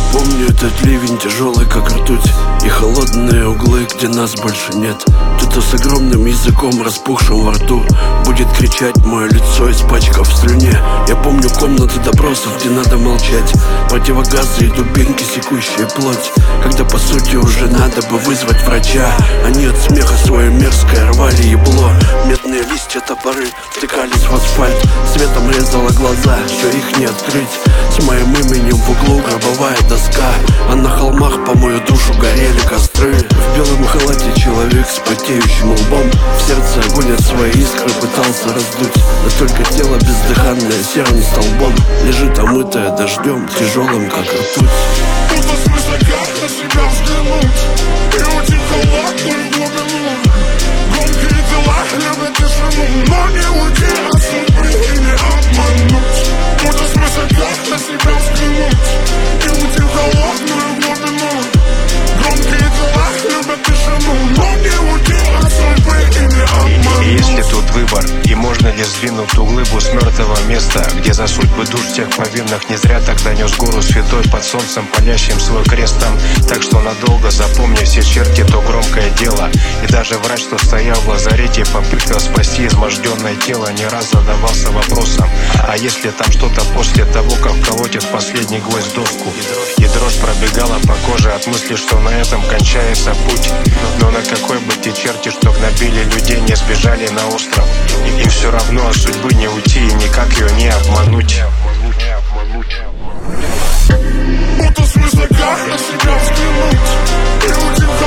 помню этот ливень, тяжелый как ртуть, и холодные углы, где нас больше нет. Кто-то с огромным языком, распухшим во рту, будет кричать мое лицо, испачкав в слюне. Я помню комнаты допросов, где надо молчать, противогазы и дубинки, секущие плоть, когда по сути уже надо бы вызвать врача. Они от смеха свое мерзкое рвали ебло. Медные листья, топоры втыкались в асфальт, светом резало глаза, все их не открыть. С моим именем в углу гробовая доска, а на холмах по мою душу горели костры. В белом халате человек с потеющим лбом, в сердце огонь от своей искры пытался раздуть, но только тело бездыханное серым столбом лежит омытое дождем, тяжелым как ртуть. Будто свысока на себя взглянуть и уйти в холодную глубину. Громкие дела любят тишину, но не уйти от судьбы и не обмануть. Будто свысока на себя взглянуть и уйти в холодную глубину. Громкие дела любят тишину, но не уйти от судьбы и не обмануть. И если тут выбор, и можно ли сдвинуть ту глыбу с мертвого места, где за судьбы душ всех повинных не зря тогда нес гору святой под солнцем, палящим свой крестом. Так что надолго запомни все черти, то громкое дело. И даже врач, что стоял в лазарете, попытка спасти изможденное тело, не раз задавался вопросом: а если там что-то после того, как колотит последний гвоздь в доску? И дрожь пробегала по коже от мысли, что на этом кончается путь. Но на какой бы те черти, что гнобили людей, не сбежали на остров, им все равно от судьбы не уйти и никак ее не обмануть. Будто свысока на себя взглянуть и уйти в